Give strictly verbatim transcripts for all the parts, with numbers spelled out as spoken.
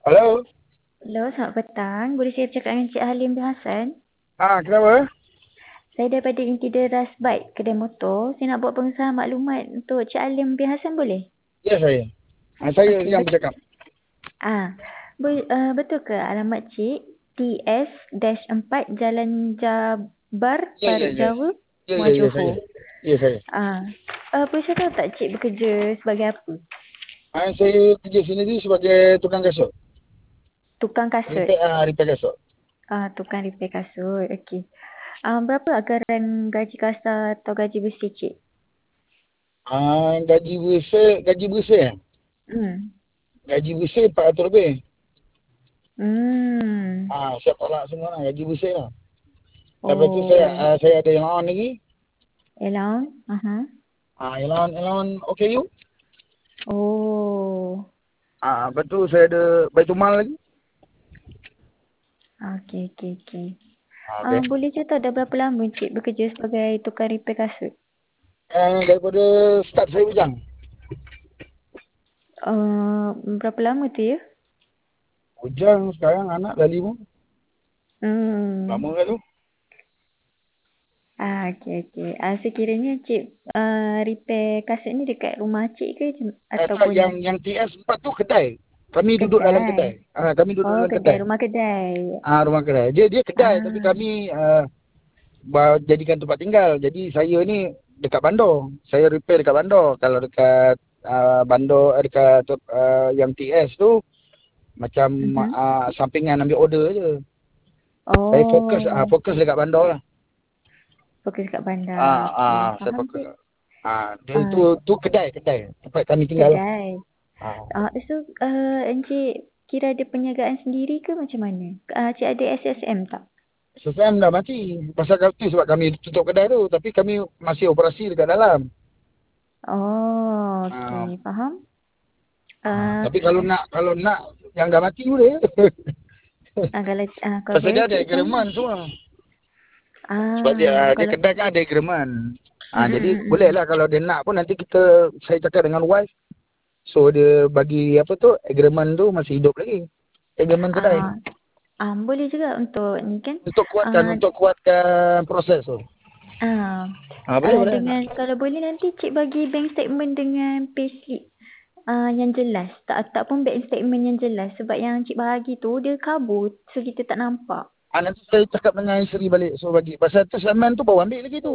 Halo. Hello, selamat petang. Boleh saya bercakap dengan Cik Halim bin Hassan? Ah, kenapa? Saya daripada Intideras Bike, kedai motor. Saya nak buat pengesahan maklumat untuk Cik Halim bin Hassan, boleh? Ya, saya. Ah, saya Okey, yang betul. bercakap. Ah, bo- uh, betul ke alamat Cik? T S empat Jalan Jabar, Ya, ya, Parut ya. Jawa, Ya, ya, Muar ya, saya. Johor. Ya, saya. Ah, uh, boleh saya tahu tak Cik bekerja sebagai apa? Ah, saya kerja sendiri sebagai tukang kasut. Tukang kasut. Repair, ah, repair kasut. Ah, tukang repair kasut. Okey. Ah, berapa agaran gaji kasar atau gaji besi Cik? Ah, gaji bersih, gaji bersih. eh? Hmm. Gaji bersih empat ratus lebih. Hmm. Ah, saya tolak semua lah, gaji bersih lah. Lepas tu saya Oh, ah, saya ada yang on lagi. allowance? Aha. Ah, yang on, yang on O K U. Oh, Ah, lepas tu saya ada Baitumal lagi. okey, okey, okey. Ah, Ah, okey. boleh cerita dah berapa lama Cik bekerja sebagai tukang repair kasut? Ah, daripada start saya bujang. Uh, berapa lama tu ya? Bujang sekarang anak dah lima. Hmm. Lama kan tu? Ah, okey, okey. Ah, sekiranya Cik uh, repair kasut ni dekat rumah Cik ke jem- Eh, tak, ataupun yang yang T S empat tu kedai. Kami duduk dalam kedai? kedai. Ah, kami duduk Oh, dalam kedai, kedai. rumah kedai. Ah, rumah kedai. Dia dia kedai tapi Ah, kami uh, jadikan tempat tinggal. Jadi saya ni dekat bandar. Saya repair dekat bandar. Kalau dekat uh, bandar eh, dekat uh, yang T S tu macam mhm. uh, sampingan ambil order je. Saya fokus ah Oh, fokus dekat bandar lah. fokus kat bandar. Ah, Okey, ah saya faham fokus. Cik. Ah, dia Ah, tu tu kedai kedai tempat kami tinggal lah. kedai. Ah. Ah, so, uh, Encik kira ada perniagaan sendiri ke macam mana? Uh, Cik ada S S M tak? Sekarang dah mati. Pasal tu sebab kami tutup kedai tu. Tapi kami masih operasi dekat dalam. Oh, Ha, okey. Faham? ha, Uh, tapi kalau nak kalau nak yang dah mati boleh. uh, kalau, uh, kalau Pasal boleh dia ada Cik sign lah. agreement semua. Sebab dia Ah, dia kalau... kedai kan ada agreement. Mm, Ha, mm, jadi mm, boleh mm. lah kalau dia nak pun nanti kita saya cakap dengan wife. So dia bagi apa tu agreement tu masih hidup lagi. Agreement kedai. Ah, ah, boleh juga untuk ni kan? Untuk kuatkan Ah, untuk kuatkan proses tu. ah, Ha, boleh ah, boleh. dengan kalau boleh nanti Cik bagi bank statement dengan payslip. Ah, yang jelas. Tak tak pun bank statement yang jelas. Sebab yang Cik bahagi tu dia kabur. So kita tak nampak. Ha, nanti saya cakap dengan isteri balik so bagi. Pasal tu settlement tu baru ambil lagi tu.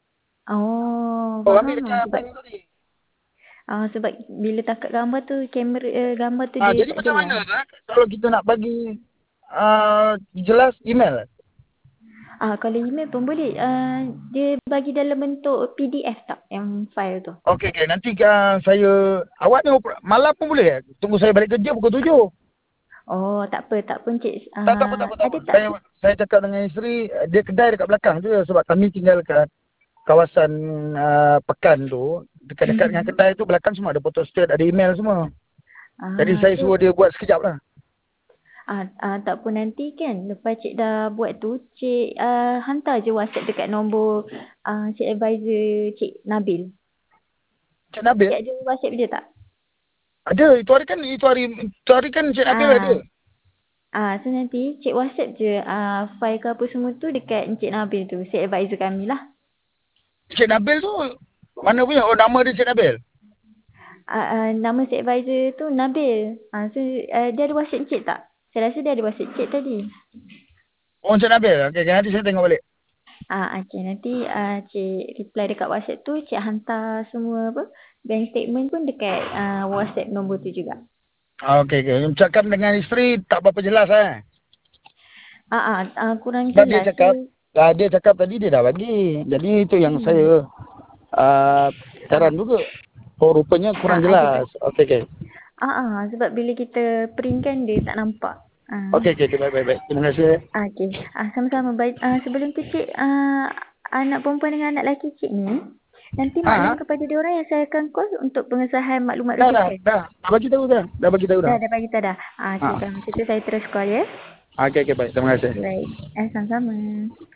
Oh, Baru ambil faham lah. dekat Sebab bank tadi. ah sebab bila takat gambar tu kamera uh, gambar tu Ha, dia jadi tak macam jelas. mana tak? Kalau kita nak bagi uh, jelas email. Ah kalau email pun boleh. Ah dia bagi dalam bentuk P D F tak yang file tu. Okey, okey. Nanti uh, saya... Awak ni oper- malam pun boleh? Tunggu saya balik kerja pukul tujuh. Oh, tak apa, tak pun cik. Tak, tak apa, tak Ah apa, tak ada apa. tak? Saya, saya cakap dengan isteri, dia kedai dekat belakang tu sebab kami tinggal kat kawasan uh, Pekan tu. Dekat-dekat dengan Mhm. kedai tu belakang semua ada photostat, ada email semua. Jadi Ah saya so suruh dia buat sekejap lah. ah, ah tak pun nanti kan lepas cik dah buat tu cik ah, hantar je WhatsApp dekat nombor ah cik advisor cik Nabil. Cik Nabil? Cik ada WhatsApp dia tak? Ada. Itu hari kan, itu hari, itu hari kan Cik Nabil ada. Ah Ah, so nanti cik WhatsApp je ah file ke apa semua tu dekat Encik Nabil tu, si advisor kami lah. Cik Nabil tu mana punya? Oh, nama dia Cik Nabil? Ah, ah, nama si advisor tu Nabil. Ah, so ah, dia ada WhatsApp Encik tak? Saya rasa dia ada WhatsApp Encik tadi. Oh, Cik Nabil. Okey, okay, nanti saya tengok balik. Ah, okey nanti ah cik reply dekat WhatsApp tu, cik hantar semua apa? Bank statement pun dekat ah, WhatsApp nombor tu juga. Ah, okey, okey. Cakap dengan isteri tak berapa jelas eh. Ah, ah, ah kurang Sebab dia jelas. So, cakap, ah, dia cakap tadi dia dah bagi. Jadi itu yang hmm. saya uh, Ah, heran juga. Oh, rupanya kurang ah, ada jelas. Okey, okey. ah, ah, sebab bila kita print kan dia tak nampak. Ah. Okey, okey. Okay, baik, baik, baik. Terima kasih. Ah, okey. Ah, sama-sama. Baik. Ah, sebelum tu cik, ah, anak perempuan dengan anak lelaki cik ni, nanti Ah, maklum kepada dia orang yang saya akan call untuk pengesahan maklumat dah, dah, rujukan. dah. Dah bagi tahu dah. Dah bagi tahu dah. Dah, dah bagi tahu dah. Ah, okey. Ah. Kalau macam tu saya terus call ya. Okey, okey, baik. Terima kasih. Baik. Eh, sama-sama.